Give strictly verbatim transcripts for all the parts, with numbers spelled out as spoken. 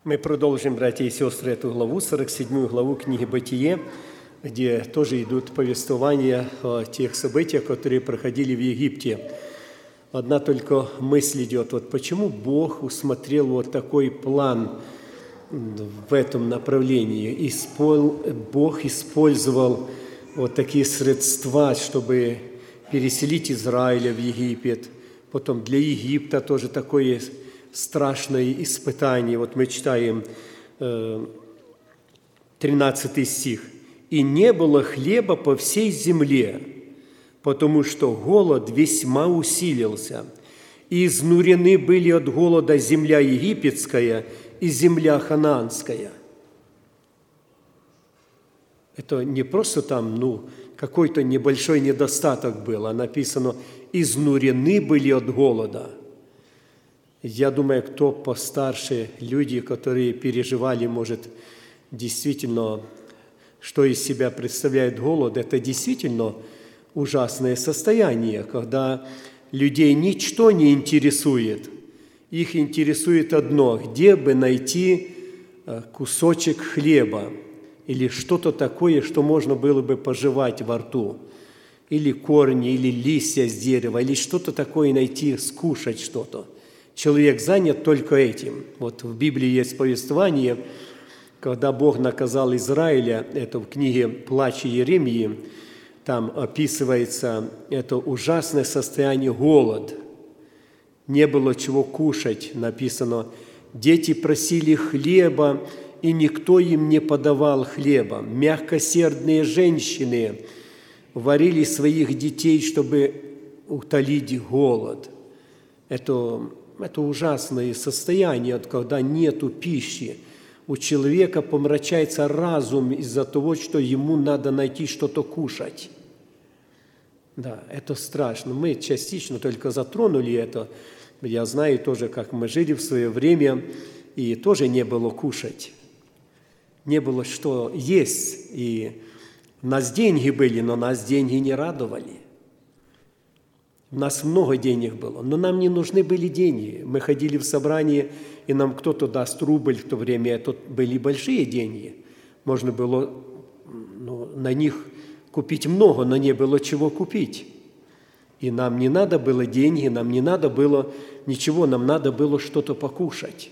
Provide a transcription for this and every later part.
Мы продолжим, братья и сестры, эту главу, сорок седьмую главу книги «Бытие», где тоже идут повествования о тех событиях, которые проходили в Египте. Одна только мысль идет, вот почему Бог усмотрел вот такой план в этом направлении. Бог использовал вот такие средства, чтобы переселить Израиля в Египет. Потом для Египта тоже такое страшное испытание. Вот мы читаем тринадцатый стих. «И не было хлеба по всей земле, потому что голод весьма усилился, и изнурены были от голода земля египетская и земля ханаанская». Это не просто там, ну, какой-то небольшой недостаток был, а написано «изнурены были от голода». Я думаю, кто постарше, люди, которые переживали, может, действительно, что из себя представляет голод, это действительно ужасное состояние, когда людей ничто не интересует. Их интересует одно – где бы найти кусочек хлеба или что-то такое, что можно было бы пожевать во рту, или корни, или листья с дерева, или что-то такое найти, скушать что-то. Человек занят только этим. Вот в Библии есть повествование, когда Бог наказал Израиля, это в книге «Плач Иеремии», там описывается это ужасное состояние, голод. Не было чего кушать, написано. Дети просили хлеба, и никто им не подавал хлеба. Мягкосердные женщины варили своих детей, чтобы утолить голод. Это, это ужасное состояние, когда нету пищи. У человека помрачается разум из-за того, что ему надо найти что-то кушать. Да, это страшно. Мы частично только затронули это. Я знаю тоже, как мы жили в свое время, и тоже не было кушать. Не было что есть. И у нас деньги были, но нас деньги не радовали. У нас много денег было, но нам не нужны были деньги. Мы ходили в собрание, и нам кто-то даст рубль в то время. Это были большие деньги. Можно было ну, на них купить много, но не было чего купить. И нам не надо было деньги, нам не надо было ничего, нам надо было что-то покушать.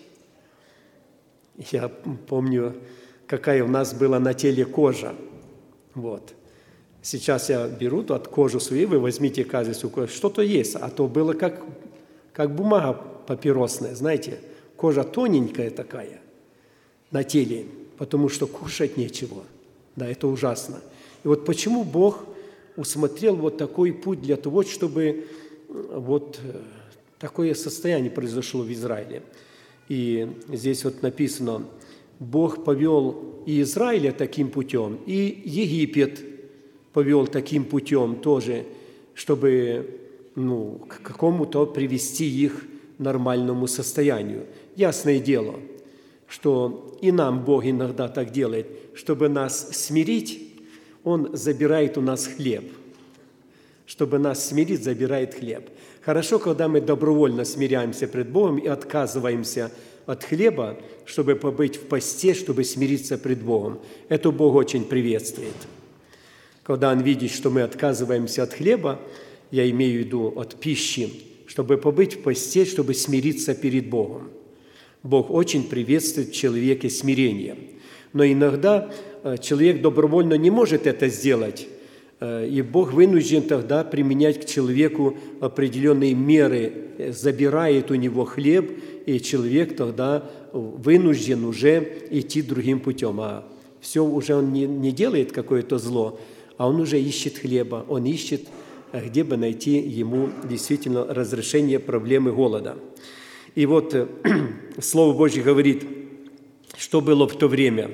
Я помню, какая у нас была на теле кожа. Вот. Сейчас я беру от кожи свою, вы возьмите каждый что-то есть, а то было как, как бумага папиросная, знаете, кожа тоненькая такая на теле, потому что кушать нечего. Да, это ужасно. И вот почему Бог усмотрел вот такой путь для того, чтобы вот такое состояние произошло в Израиле. И здесь вот написано, Бог повел и Израиля таким путем, и Египет повел таким путем тоже, чтобы ну, к какому-то привести их нормальному состоянию. Ясное дело, что и нам Бог иногда так делает, чтобы нас смирить, Он забирает у нас хлеб. Чтобы нас смирить, забирает хлеб. Хорошо, когда мы добровольно смиряемся пред Богом и отказываемся от хлеба, чтобы побыть в посте, чтобы смириться пред Богом. Это Бог очень приветствует. Когда Он видит, что мы отказываемся от хлеба, я имею в виду от пищи, чтобы побыть в посте, чтобы смириться перед Богом. Бог очень приветствует в человеке смирение. Но иногда человек добровольно не может это сделать, и Бог вынужден тогда применять к человеку определенные меры, забирает у него хлеб, и человек тогда вынужден уже идти другим путем. А все уже он не, не делает какое-то зло, а он уже ищет хлеба, он ищет, где бы найти ему действительно разрешение проблемы голода. И вот Слово Божье говорит, что было в то время.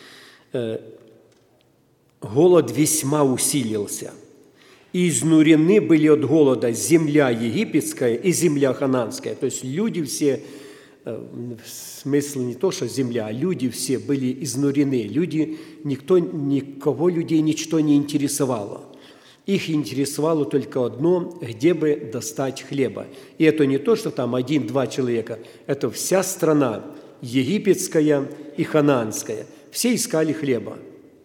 Голод весьма усилился, и изнурены были от голода земля египетская и земля ханаанская. То есть люди все, в смысле не то, что земля, а люди все были изнурены. Люди, никто, никого людей ничто не интересовало. Их интересовало только одно, где бы достать хлеба. И это не то, что там один-два человека, это вся страна египетская и ханаанская. Все искали хлеба.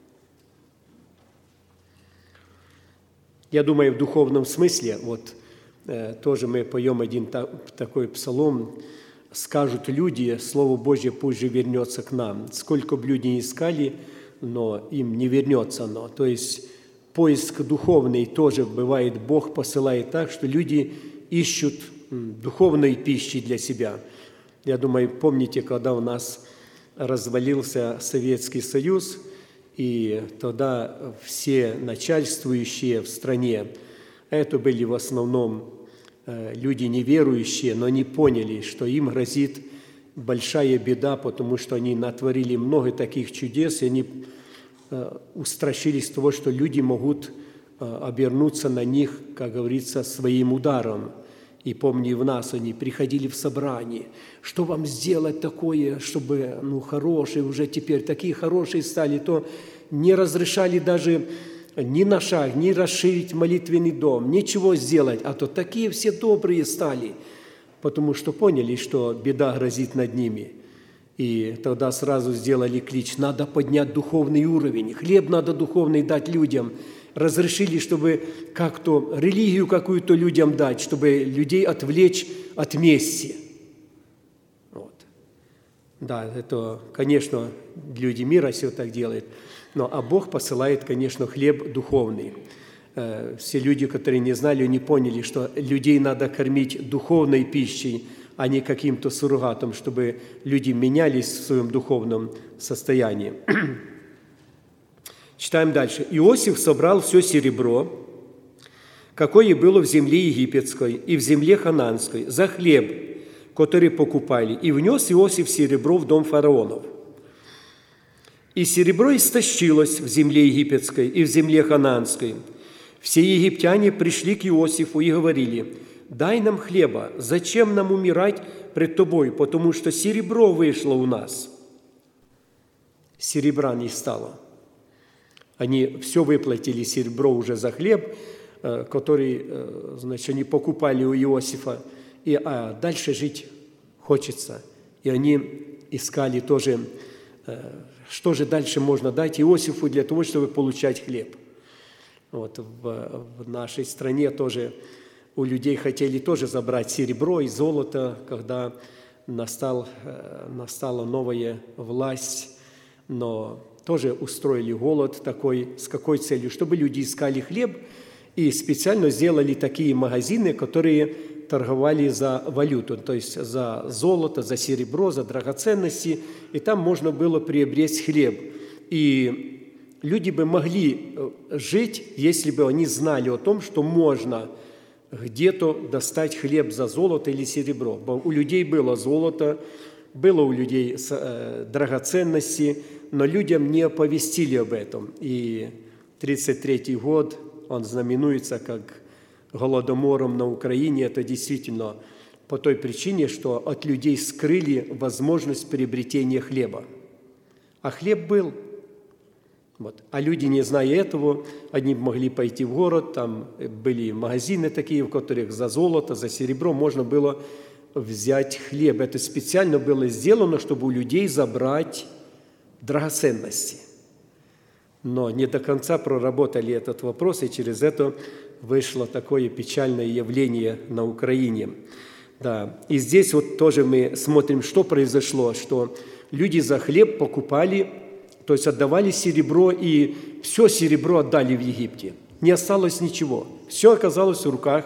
Я думаю, в духовном смысле, вот э, тоже мы поем один та, такой псалом, скажут люди, Слово Божье пусть же вернется к нам. Сколько бы люди не искали, но им не вернется оно. То есть поиск духовный тоже бывает, Бог посылает так, что люди ищут духовной пищи для себя. Я думаю, помните, когда у нас развалился Советский Союз, и тогда все начальствующие в стране, это были в основном люди неверующие, но не поняли, что им грозит большая беда, потому что они натворили много таких чудес, и они устрашились того, что люди могут обернуться на них, как говорится, своим ударом. И помни, в нас они приходили в собрание, что вам сделать такое, чтобы, ну, хорошие уже теперь, такие хорошие стали, то не разрешали даже ни на шаг, ни расширить молитвенный дом, ничего сделать, а то такие все добрые стали, потому что поняли, что беда грозит над ними. И тогда сразу сделали клич: надо поднять духовный уровень, хлеб надо духовный дать людям. Разрешили, чтобы как-то религию какую-то людям дать, чтобы людей отвлечь от мести. Вот. Да, это, конечно, люди мира все так делают, но а Бог посылает, конечно, хлеб духовный. Все люди, которые не знали, не поняли, что людей надо кормить духовной пищей, а не каким-то суррогатом, чтобы люди менялись в своем духовном состоянии. Читаем дальше. «Иосиф собрал все серебро, какое было в земле египетской и в земле ханаанской, за хлеб, который покупали, и внес Иосиф серебро в дом фараонов. И серебро истощилось в земле египетской и в земле ханаанской. Все египтяне пришли к Иосифу и говорили: дай нам хлеба, зачем нам умирать пред тобой, потому что серебро вышло у нас». Серебра не стало. Они все выплатили серебро уже за хлеб, который, значит, они покупали у Иосифа, и а дальше жить хочется. И они искали тоже, что же дальше можно дать Иосифу для того, чтобы получать хлеб. Вот в, в нашей стране тоже у людей хотели тоже забрать серебро и золото, когда настал, настала новая власть, но тоже устроили голод такой, с какой целью? Чтобы люди искали хлеб, и специально сделали такие магазины, которые торговали за валюту, то есть за золото, за серебро, за драгоценности, и там можно было приобрести хлеб. И люди бы могли жить, если бы они знали о том, что можно где-то достать хлеб за золото или серебро. У людей было золото, было у людей драгоценности, но людям не оповестили об этом. И тридцать третий год, он знаменуется как голодомором на Украине. Это действительно по той причине, что от людей скрыли возможность приобретения хлеба. А хлеб был. Вот. А люди, не зная этого, они могли пойти в город, там были магазины такие, в которых за золото, за серебро можно было взять хлеб. Это специально было сделано, чтобы у людей забрать драгоценности. Но не до конца проработали этот вопрос, и через это вышло такое печальное явление на Украине. Да. И здесь вот тоже мы смотрим, что произошло, что люди за хлеб покупали, то есть отдавали серебро, и все серебро отдали в Египте. Не осталось ничего. Все оказалось в руках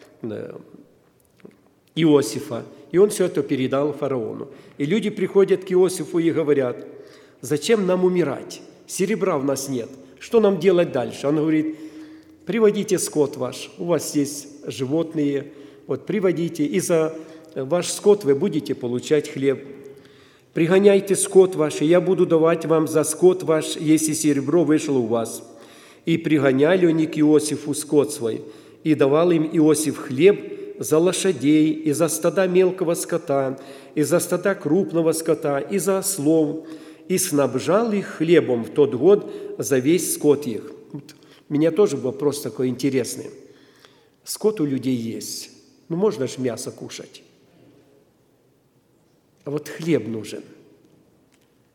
Иосифа, и он все это передал фараону. И люди приходят к Иосифу и говорят: зачем нам умирать? Серебра у нас нет. Что нам делать дальше? Он говорит: приводите скот ваш, у вас есть животные, вот приводите, и за ваш скот вы будете получать хлеб. Пригоняйте скот ваш, и я буду давать вам за скот ваш, если серебро вышло у вас. И пригоняли они к Иосифу скот свой, и давал им Иосиф хлеб за лошадей, и за стада мелкого скота, и за стада крупного скота, и за ослов, и снабжал их хлебом в тот год за весь скот их. Вот. Меня тоже вопрос такой интересный. Скот у людей есть, ну можно же мясо кушать. А вот хлеб нужен.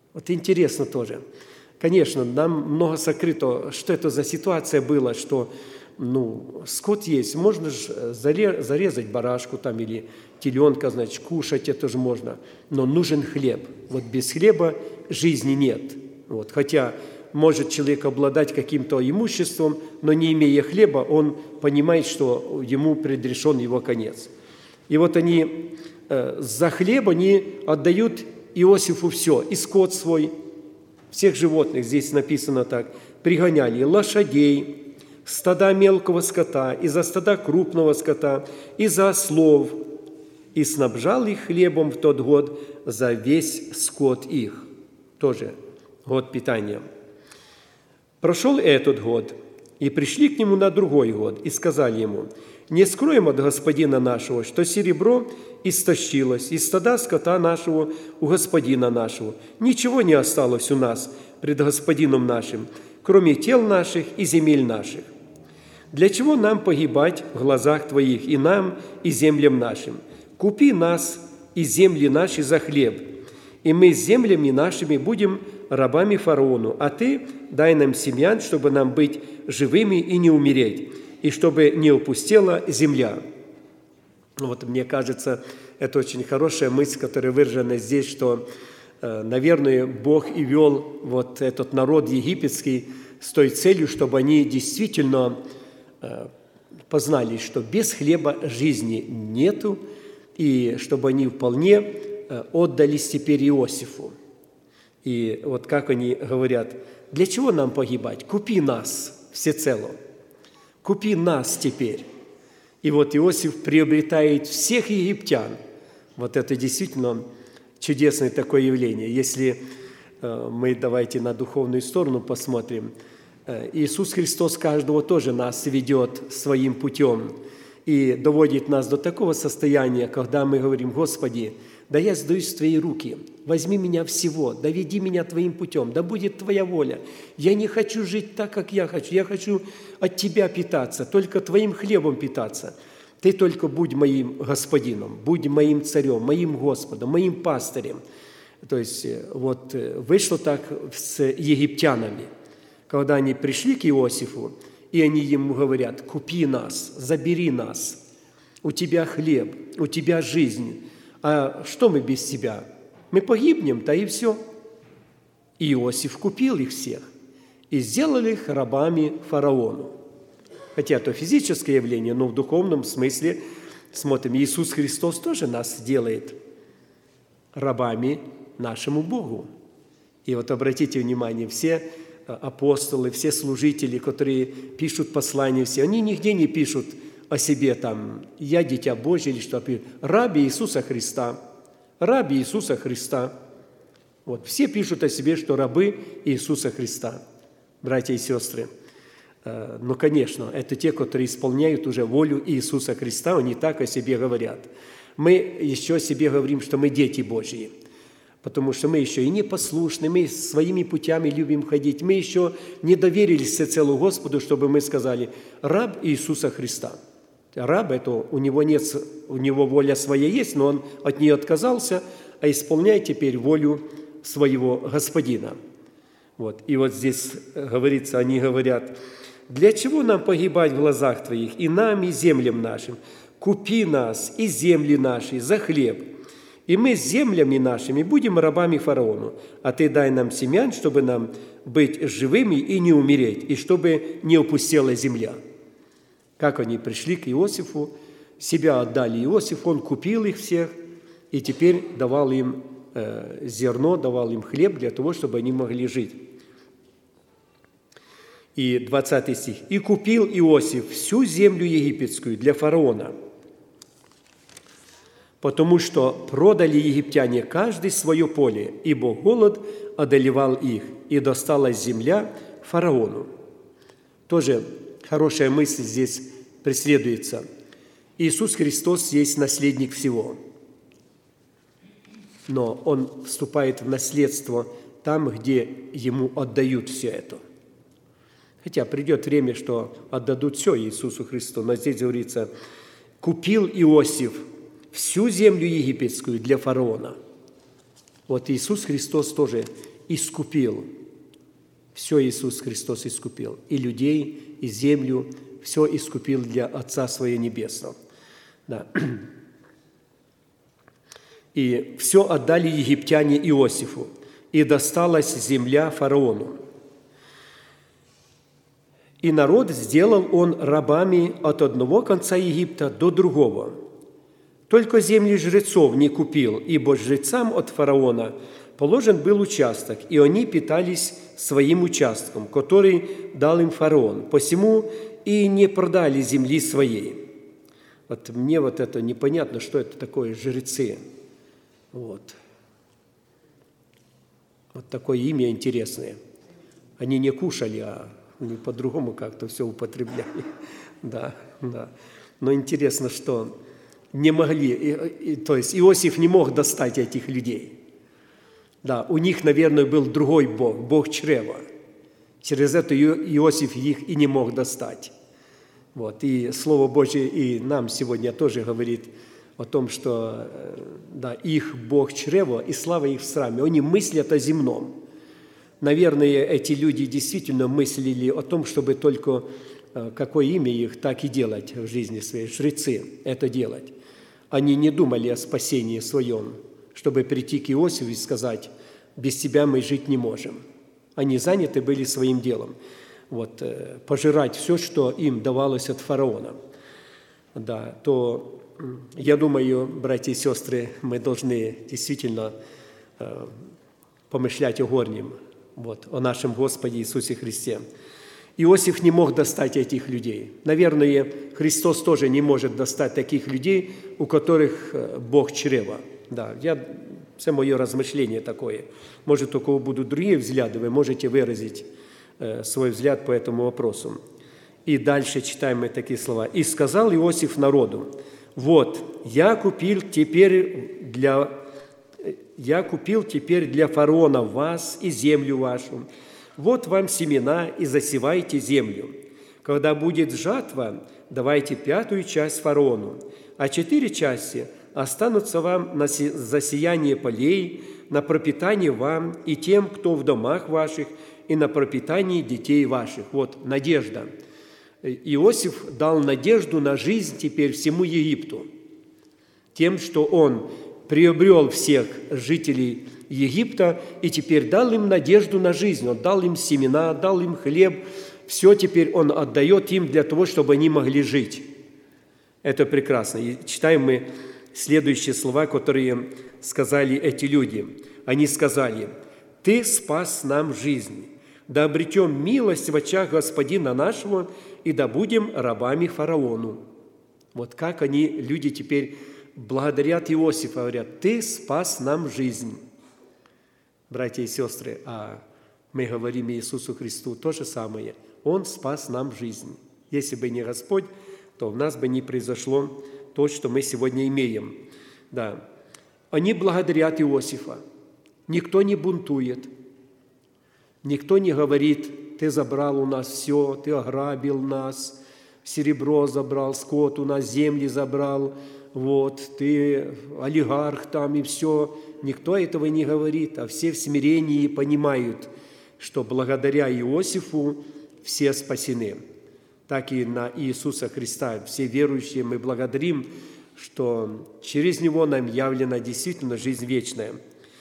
Вот интересно тоже. Конечно, нам много сокрыто, что это за ситуация была, что ну, скот есть, можно же зарезать барашку там или теленка, значит, кушать это же можно, но нужен хлеб. Вот без хлеба жизни нет. Вот. Хотя может человек обладать каким-то имуществом, но не имея хлеба, он понимает, что ему предрешен его конец. И вот они э, за хлеб они отдают Иосифу все, и скот свой, всех животных, здесь написано так, пригоняли лошадей, стада мелкого скота, и за стада крупного скота, и за ослов, и снабжал их хлебом в тот год за весь скот их. Тоже год питания. Прошел этот год, и пришли к нему на другой год, и сказали ему: «Не скроем от господина нашего, что серебро истощилось, и стада скота нашего у господина нашего. Ничего не осталось у нас пред господином нашим, кроме тел наших и земель наших. Для чего нам погибать в глазах твоих, и нам, и землям нашим? Купи нас и земли наши за хлеб, и мы с землями нашими будем рабами фараону, а ты дай нам семян, чтобы нам быть живыми и не умереть, и чтобы не опустела земля». Вот мне кажется, это очень хорошая мысль, которая выражена здесь, что, наверное, Бог и вел вот этот народ египетский с той целью, чтобы они действительно познали, что без хлеба жизни нету, и чтобы они вполне отдались теперь Иосифу. И вот как они говорят: «Для чего нам погибать? Купи нас всецело, купи нас теперь». И вот Иосиф приобретает всех египтян. Вот это действительно чудесное такое явление. Если мы, давайте на духовную сторону посмотрим, Иисус Христос каждого тоже нас ведет своим путем и доводит нас до такого состояния, когда мы говорим: «Господи, да я сдаюсь в Твои руки, возьми меня всего, доведи меня Твоим путем, да будет Твоя воля. Я не хочу жить так, как я хочу, я хочу от Тебя питаться, только Твоим хлебом питаться. Ты только будь моим господином, будь моим царем, моим Господом, моим пастырем». То есть вот вышло так с египтянами, когда они пришли к Иосифу, и они ему говорят: «Купи нас, забери нас, у тебя хлеб, у тебя жизнь. А что мы без тебя? Мы погибнем, да и все». И Иосиф купил их всех и сделал их рабами фараону. Хотя это физическое явление, но в духовном смысле, смотрим, Иисус Христос тоже нас делает рабами нашему Богу. И вот обратите внимание, все апостолы, все служители, которые пишут послания, все, они нигде не пишут о себе там: «Я дитя Божье» или что, «Раб Иисуса Христа», «Раб Иисуса Христа». Вот, все пишут о себе, что рабы Иисуса Христа, братья и сестры. Но, конечно, это те, которые исполняют уже волю Иисуса Христа, они так о себе говорят. Мы еще о себе говорим, что мы дети Божьи, потому что мы еще и непослушны, мы своими путями любим ходить, мы еще не доверились всецело Господу, чтобы мы сказали: «Раб Иисуса Христа». Раб – это у него нет, у него воля своя есть, но он от нее отказался, а исполняет теперь волю своего господина. Вот. И вот здесь говорится, они говорят: «Для чего нам погибать в глазах Твоих, и нам, и землям нашим? Купи нас и земли наши за хлеб, и мы с землями нашими будем рабами фараону, а Ты дай нам семян, чтобы нам быть живыми и не умереть, и чтобы не опустела земля». Как они пришли к Иосифу, себя отдали Иосифу, он купил их всех, и теперь давал им э, зерно, давал им хлеб для того, чтобы они могли жить. И двадцатый стих. «И купил Иосиф всю землю египетскую для фараона, потому что продали египтяне каждый свое поле, ибо голод одолевал их, и досталась земля фараону». Тоже хорошая мысль здесь преследуется. Иисус Христос есть наследник всего, но Он вступает в наследство там, где Ему отдают все это. Хотя придет время, что отдадут все Иисусу Христу, но здесь говорится: «Купил Иосиф всю землю египетскую для фараона». Вот Иисус Христос тоже искупил. Все Иисус Христос искупил. И людей, и землю, все искупил для Отца Своего Небесного. Да. И все отдали египтяне Иосифу, и досталась земля фараону. И народ сделал он рабами от одного конца Египта до другого. Только земли жрецов не купил, ибо жрецам от фараона положен был участок, и они питались своим участком, который дал им фараон. Посему и не продали земли своей. Вот мне вот это непонятно, что это такое жрецы. Вот. Вот такое имя интересное. Они не кушали, а они по-другому как-то все употребляли. Да, да. Но интересно, что не могли, и, и, то есть Иосиф не мог достать этих людей. Да, у них, наверное, был другой Бог, Бог чрева. Через это Иосиф их и не мог достать. Вот. И Слово Божье и нам сегодня тоже говорит о том, что да, их Бог чрево и слава их в сраме. Они мыслят о земном. Наверное, эти люди действительно мыслили о том, чтобы только какое имя их, так и делать в жизни своей. Жрецы это делать. Они не думали о спасении своем, чтобы прийти к Иосифу и сказать: без тебя мы жить не можем. Они заняты были своим делом. Вот, пожирать все, что им давалось от фараона. Да, то я думаю, братья и сестры, мы должны действительно э, помышлять о горнем, вот, о нашем Господе Иисусе Христе. Иосиф не мог достать этих людей. Наверное, Христос тоже не может достать таких людей, у которых Бог чрева. Да, я, это мое размышление такое. Может, у кого будут другие взгляды, вы можете выразить э, свой взгляд по этому вопросу. И дальше читаем мы такие слова. «И сказал Иосиф народу: вот, я купил теперь для, я купил теперь для фараона вас и землю вашу. Вот вам семена, и засевайте землю. Когда будет жатва, давайте пятую часть фараону, а четыре части останутся вам на засеяние полей, на пропитание вам и тем, кто в домах ваших, и на пропитание детей ваших». Вот надежда. Иосиф дал надежду на жизнь теперь всему Египту. Тем, что он приобрел всех жителей Египта и теперь дал им надежду на жизнь. Он дал им семена, дал им хлеб. Все теперь он отдает им для того, чтобы они могли жить. Это прекрасно. И читаем мы следующие слова, которые сказали эти люди. Они сказали: «Ты спас нам жизнь, да обретем милость в очах Господина нашего, и да будем рабами фараону». Вот как они, люди, теперь благодарят Иосифа, говорят: «Ты спас нам жизнь». Братья и сестры, а мы говорим Иисусу Христу то же самое. Он спас нам жизнь. Если бы не Господь, то в нас бы не произошло то, что мы сегодня имеем. Да. Они благодарят Иосифа. Никто не бунтует. Никто не говорит: ты забрал у нас все, ты ограбил нас, серебро забрал, скот у нас, земли забрал, вот, ты олигарх там и все. Никто этого не говорит, а все в смирении понимают, что благодаря Иосифу все спасены. Так и на Иисуса Христа все верующие мы благодарим, что через Него нам явлена действительно жизнь вечная.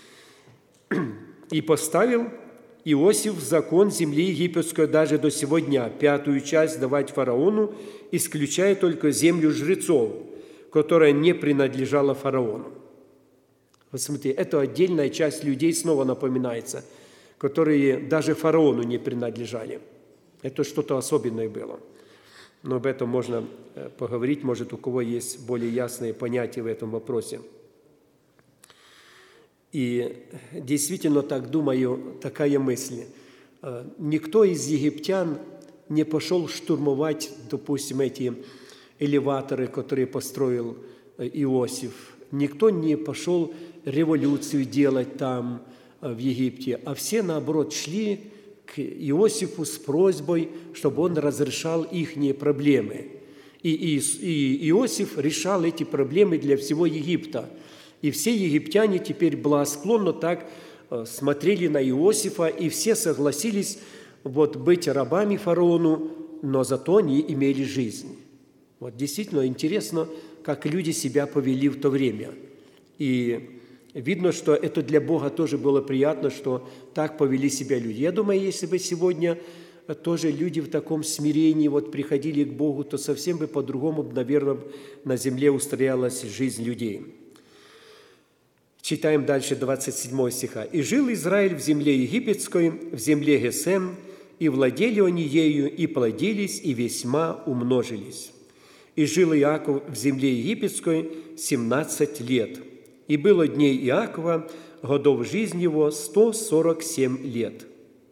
«И поставил Иосиф закон земли египетской даже до сего дня, пятую часть давать фараону, исключая только землю жрецов, которая не принадлежала фараону». Вот смотрите, это отдельная часть людей снова напоминается, которые даже фараону не принадлежали. Это что-то особенное было. Но об этом можно поговорить, может, у кого есть более ясные понятия в этом вопросе. И действительно, так думаю, такая мысль. Никто из египтян не пошел штурмовать, допустим, эти элеваторы, которые построил Иосиф. Никто не пошел революцию делать там, в Египте, а все, наоборот, шли к Иосифу с просьбой, чтобы он разрешал их проблемы. И, и, и Иосиф решал эти проблемы для всего Египта. И все египтяне теперь благосклонно так смотрели на Иосифа, и все согласились вот, быть рабами фараону, но зато они имели жизнь. Вот действительно интересно, как люди себя повели в то время. И видно, что это для Бога тоже было приятно, что так повели себя люди. Я думаю, если бы сегодня тоже люди в таком смирении вот приходили к Богу, то совсем бы по-другому, наверное, на земле устроялась жизнь людей. Читаем дальше двадцать седьмого стиха. «И жил Израиль в земле египетской, в земле Гесем, и владели они ею, и плодились, и весьма умножились. И жил Иаков в земле египетской семнадцать лет, и было дней Иакова, годов жизни его, сто сорок семь лет.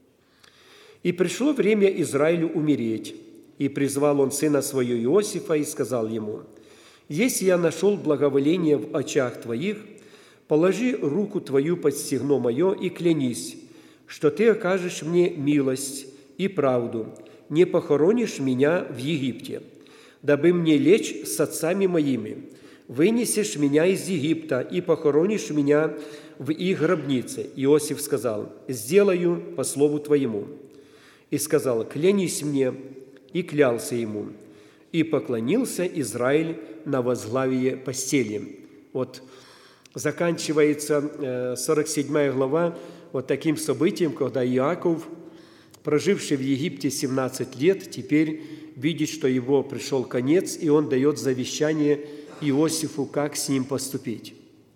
И пришло время Израилю умереть, и призвал он сына своего Иосифа и сказал ему: «Если я нашел благоволение в очах твоих, положи руку твою под стегно мое и клянись, что ты окажешь мне милость и правду, не похоронишь меня в Египте, дабы мне лечь с отцами моими. Вынесешь меня из Египта и похоронишь меня в их гробнице». Иосиф сказал: «Сделаю по слову твоему». И сказал: «Клянись мне». И клялся ему. И поклонился Израиль на возглавие постели. Вот заканчивается сорок седьмая глава вот таким событием, когда Иаков, проживший в Египте семнадцать лет, теперь видит, что его пришел конец, и он дает завещание Иосифу, как с ним поступить.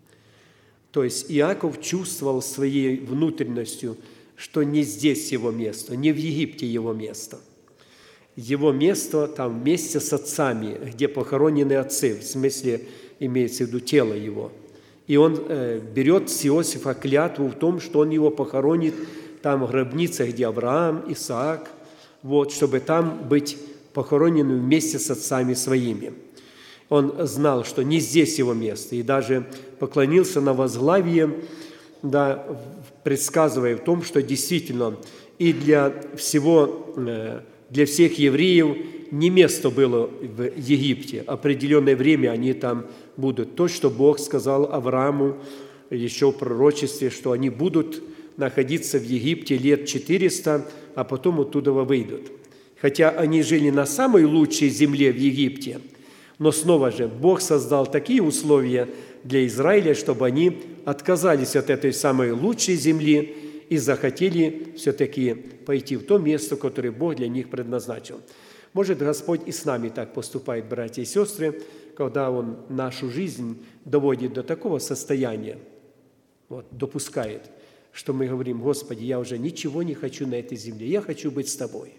То есть Иаков чувствовал своей внутренностью, что не здесь его место, не в Египте его место. Его место там вместе с отцами, где похоронены отцы, в смысле имеется в виду тело его. И он э, берет с Иосифа клятву в том, что он его похоронит там в гробнице, где Авраам, Исаак, вот, чтобы там быть похороненным вместе с отцами своими. Он знал, что не здесь его место, и даже поклонился на возглавие, да, предсказывая в том, что действительно и для всего, для всех евреев не место было в Египте. Определенное время они там будут. То, что Бог сказал Аврааму еще в пророчестве, что они будут находиться в Египте лет четыреста, а потом оттуда выйдут. Хотя они жили на самой лучшей земле в Египте, но снова же Бог создал такие условия для Израиля, чтобы они отказались от этой самой лучшей земли и захотели все-таки пойти в то место, которое Бог для них предназначил. Может, Господь и с нами так поступает, братья и сестры, когда Он нашу жизнь доводит до такого состояния, вот, допускает, что мы говорим: «Господи, я уже ничего не хочу на этой земле, я хочу быть с Тобой.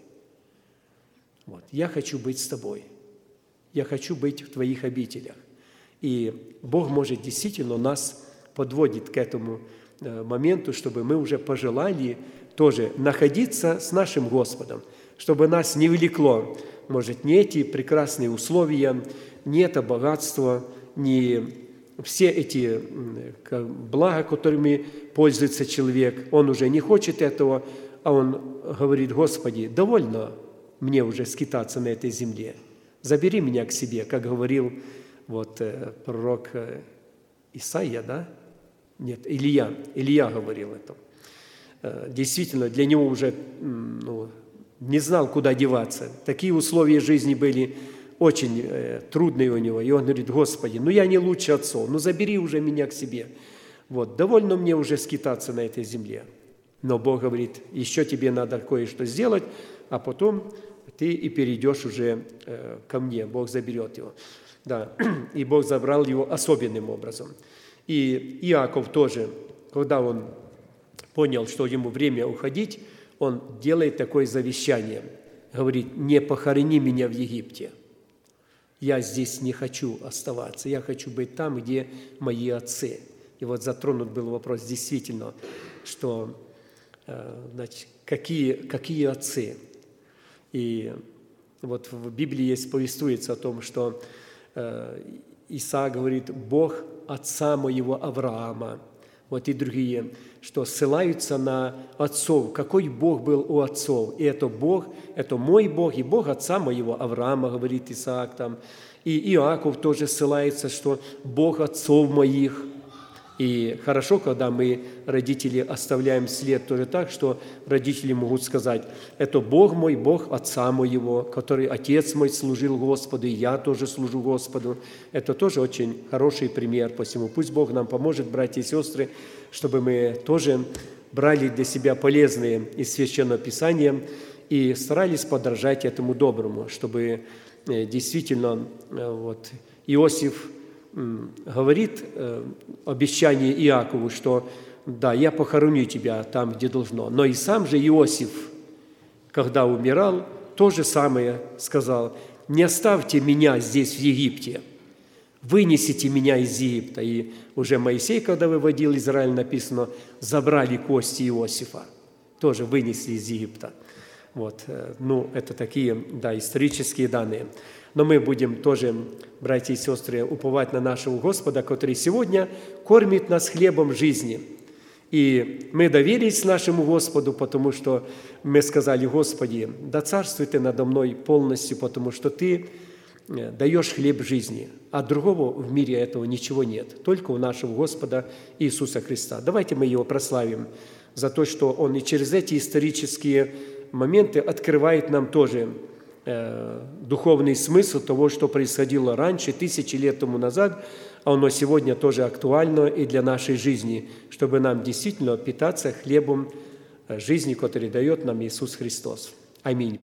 Вот, я хочу быть с Тобой, я хочу быть в Твоих обителях». И Бог может действительно нас подводить к этому моменту, чтобы мы уже пожелали тоже находиться с нашим Господом, чтобы нас не влекло, может, не эти прекрасные условия, не это богатство, не все эти блага, которыми пользуется человек. Он уже не хочет этого, а он говорит: «Господи, довольно мне уже скитаться на этой земле. Забери меня к себе», как говорил вот пророк Исаия, да? Нет, Илия. Илия говорил это. Действительно, для него уже ну, не знал, куда деваться. Такие условия жизни были очень трудные у него. И он говорит: «Господи, ну я не лучше отцов, ну забери уже меня к себе. Вот, довольно мне уже скитаться на этой земле». Но Бог говорит: «Еще тебе надо кое-что сделать, а потом ты и перейдешь уже ко мне». Бог заберет его. Да, и Бог забрал его особенным образом. И Иаков тоже, когда он понял, что ему время уходить, он делает такое завещание. Говорит: «Не похорони меня в Египте. Я здесь не хочу оставаться. Я хочу быть там, где мои отцы». И вот затронут был вопрос действительно, что значит, какие, какие отцы. И вот в Библии есть повествуется о том, что Исаак говорит: «Бог отца моего Авраама». Вот и другие, что ссылаются на отцов. Какой Бог был у отцов? И это Бог, это мой Бог, и Бог отца моего Авраама, говорит Исаак там. И Иаков тоже ссылается, что Бог отцов моих. И хорошо, когда мы, родители, оставляем след тоже так, что родители могут сказать: это Бог мой, Бог отца моего, который отец мой служил Господу, и я тоже служу Господу. Это тоже очень хороший пример. Посему пусть Бог нам поможет, братья и сестры, чтобы мы тоже брали для себя полезные из Священного Писания и старались подражать этому доброму, чтобы действительно вот, Иосиф говорит обещание Иакову, что да, я похороню тебя там, где должно. Но и сам же Иосиф, когда умирал, то же самое сказал: не оставьте меня здесь, в Египте, вынесите меня из Египта. И уже Моисей, когда выводил Израиль, написано, забрали кости Иосифа, тоже вынесли из Египта. Вот, ну, это такие, да, исторические данные. Но мы будем тоже, братья и сестры, уповать на нашего Господа, который сегодня кормит нас хлебом жизни. И мы доверились нашему Господу, потому что мы сказали: Господи, да царствуй Ты надо мной полностью, потому что Ты даешь хлеб жизни, а другого в мире этого ничего нет, только у нашего Господа Иисуса Христа. Давайте мы Его прославим за то, что Он и через эти исторические моменты открывает нам тоже э, духовный смысл того, что происходило раньше, тысячи лет тому назад, а оно сегодня тоже актуально и для нашей жизни, чтобы нам действительно питаться хлебом жизни, который дает нам Иисус Христос. Аминь.